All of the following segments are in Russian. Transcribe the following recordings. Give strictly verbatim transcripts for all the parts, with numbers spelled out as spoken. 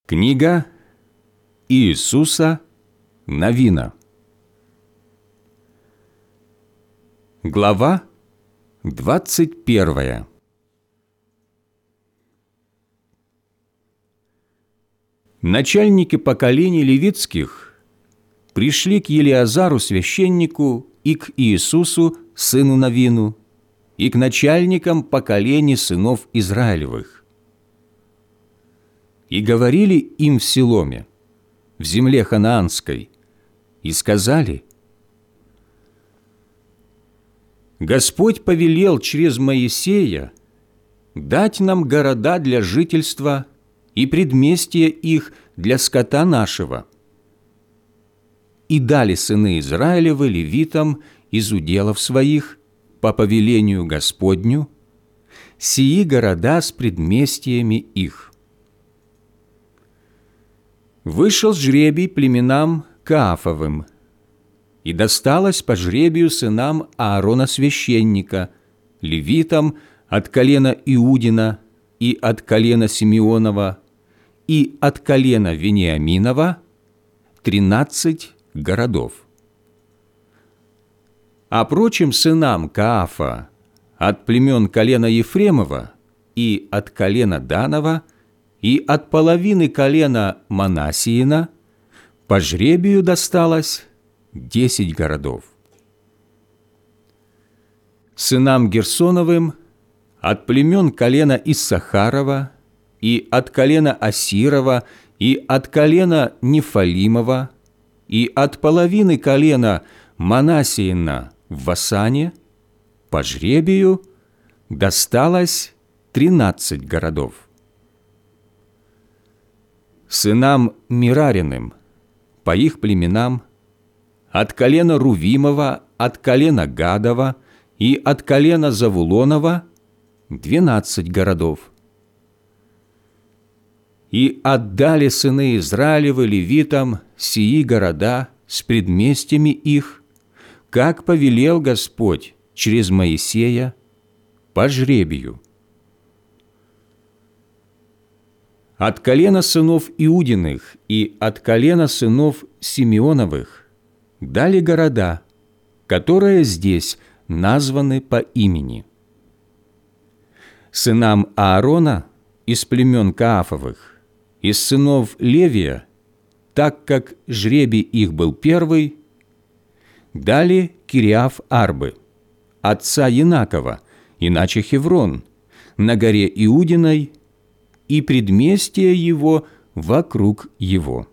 Книга Иисуса Навина. Глава двадцать первая. Начальники поколений левитских пришли к Елиазару священнику и к Иисусу сыну Навину и к начальникам поколений сынов Израилевых. И говорили им в Силоме, в земле ханаанской, и сказали: «Господь повелел через Моисея дать нам города для жительства и предместья их для скота нашего». И дали сыны Израилевы левитам из уделов своих по повелению Господню сии города с предместьями их. Вышел жребий племенам Каафовым, и досталось по жребию сынам Аарона священника, левитам от колена Иудина и от колена Симеонова и от колена Вениаминова тринадцать городов. А прочим сынам Каафа от племен колена Ефремова и от колена Данова и от половины колена Манассиина по жребию досталось десять городов. Сынам Герсоновым от племен колена Иссахарова и от колена Асирова и от колена Нефалимова и от половины колена Манассиина в Васане по жребию досталось тринадцать городов. Сынам Мирариным по их племенам от колена Рувимова, от колена Гадова и от колена Завулонова двенадцать городов. И отдали сыны Израилевы левитам сии города с предместьями их, как повелел Господь через Моисея по жребию. От колена сынов Иудиных и от колена сынов Симеоновых дали города, которые здесь названы по имени. Сынам Аарона из племен Каафовых, из сынов Левия, так как жребий их был первый, дали Кириаф-Арбы, отца Янакова, иначе Хеврон, на горе Иудиной, и предместье его вокруг его.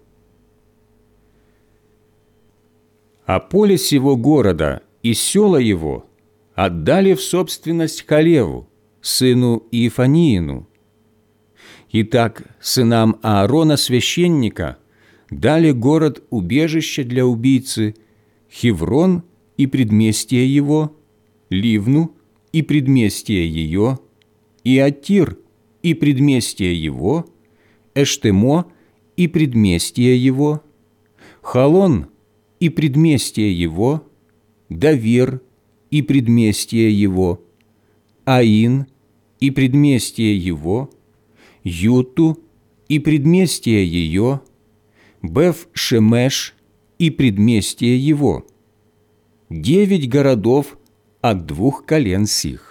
А поле сего города и села его отдали в собственность Калеву, сыну Иефаниину. Итак, сынам Аарона священника дали город-убежище для убийцы, Хеврон и предместье его, Ливну и предместье ее, и Атир и предместье его, Эштемо и предместье его, Халон и предместье его, Давир и предместье его, Аин и предместье его, Юту и предместье ее, Беф-Шемеш и предместье его, девять городов от двух колен сих.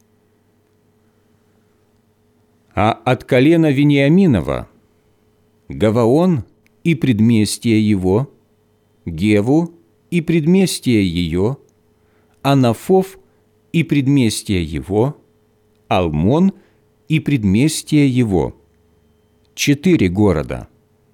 А от колена Вениаминова Гаваон и предместье его, Геву и предместье ее, Анафов и предместье его, Алмон и предместье его, четыре города.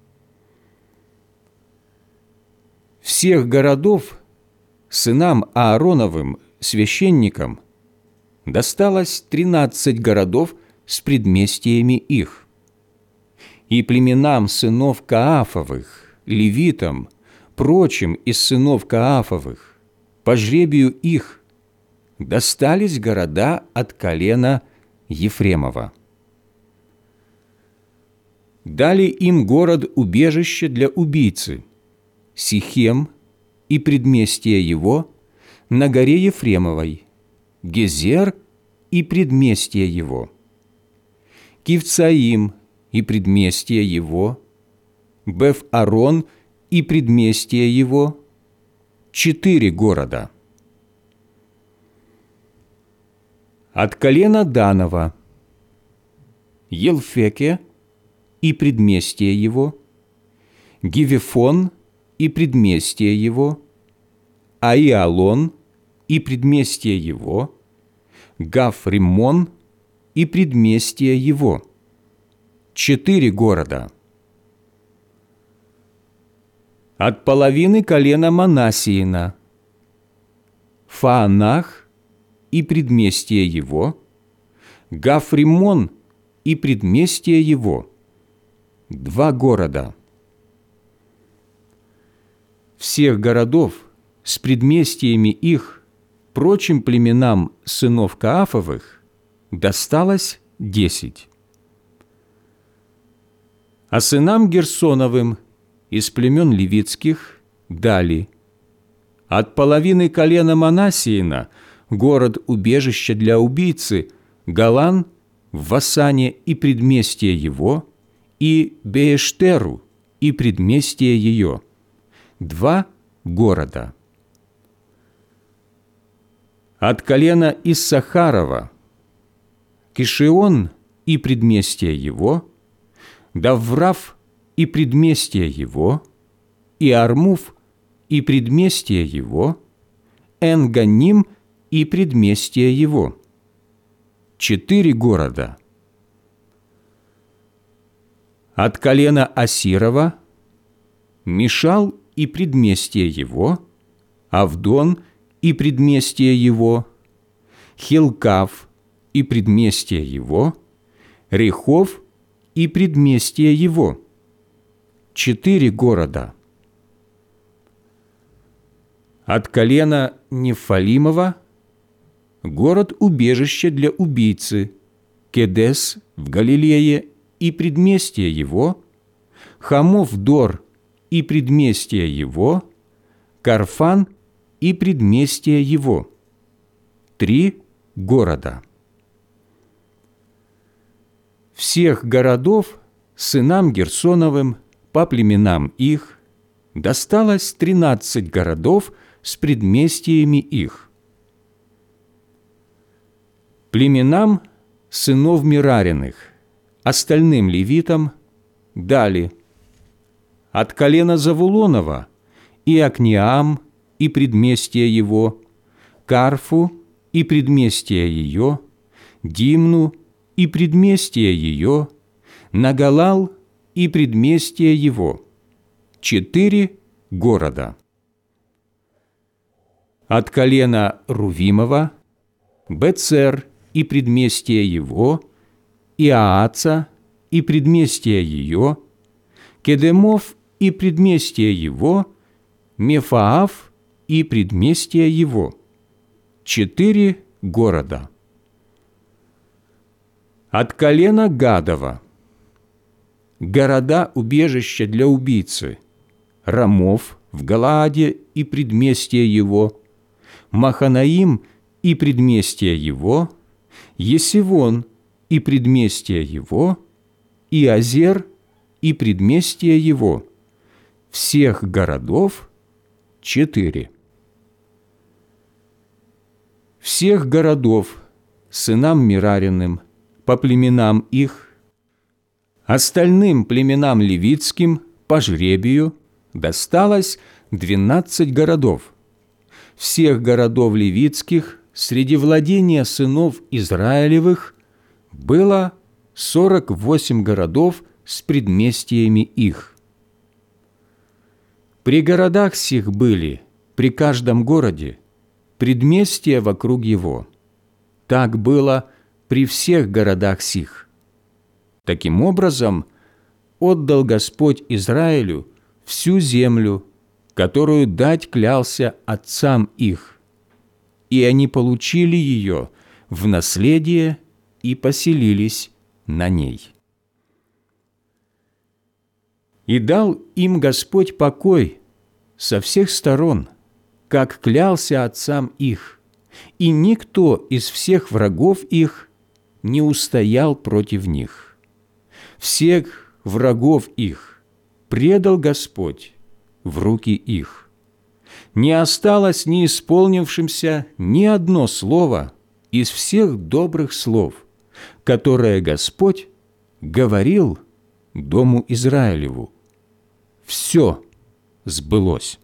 Всех городов сынам Аароновым, священникам, досталось тринадцать городов с предместьями их. И племенам сынов Каафовых, левитам, прочим из сынов Каафовых, по жребию их, достались города от колена Ефремова. Дали им город-убежище для убийцы, Сихем и предместье его на горе Ефремовой, Гезер и предместье его, Кивцаим и предместье его, Беф-Арон и предместье его – четыре города. От колена Данова – Елфеке и предместье его, Гивефон и предместье его, Аиалон и предместье его, Гаф-Риммон и предместье его – четыре города. От половины колена Манассиина – Фаанах и предместье его, Гаф-Риммон и предместье его – два города. Всех городов с предместьями их прочим племенам сынов Каафовых досталось десять. А сынам Герсоновым из племен левитских дали: от половины колена Манассиина город-убежище для убийцы Галан в Васане и предместье его, и Беештеру и предместье ее – два города. От колена Иссахарова Кишион и предместье его, Даврав и предместье его, и Армуф и предместье его, Эн-Ганим и предместье его – четыре города. От колена Асирова Мишал и предместье его, Авдон и предместье его, Хилкав и предместье его, Рехов и предместье его – четыре города. От колена Нефалимова город-убежище для убийцы Кедес в Галилее и предместье его, Хамов-Дор и предместье его, Карфан и предместье его – три города. Всех городов сынам Герсоновым по племенам их досталось тринадцать городов с предместьями их. Племенам сынов Мерариных, остальным левитам, дали: от колена Завулонова Иокнеам и предместье его, Карфу и предместье ее, Димну и предместье ее, Нагалал и предместье его – четыре города. От колена Рувимова Бецер и предместье его, Иааца и предместье ее, Кедемов и предместье его, Мефаав и предместье его – четыре города. От колена Гадова города-убежища для убийцы Рамов в Галааде и предместье его, Маханаим и предместье его, Есивон и предместье его, и Азер и предместье его, всех городов четыре. Всех городов сынам Мерариным по племенам их, остальным племенам левитским по жребию досталось двенадцать городов. Всех городов левитских среди владения сынов Израилевых было сорок восемь городов с предместьями их. При городах сих были, при каждом городе, предместья вокруг его. Так было при всех городах сих. Таким образом, отдал Господь Израилю всю землю, которую дать клялся отцам их, и они получили ее в наследие и поселились на ней. И дал им Господь покой со всех сторон, как клялся отцам их, и никто из всех врагов их не устоял против них. Всех врагов их предал Господь в руки их. Не осталось неисполнившимся ни одно слово из всех добрых слов, которое Господь говорил дому Израилеву. Все сбылось.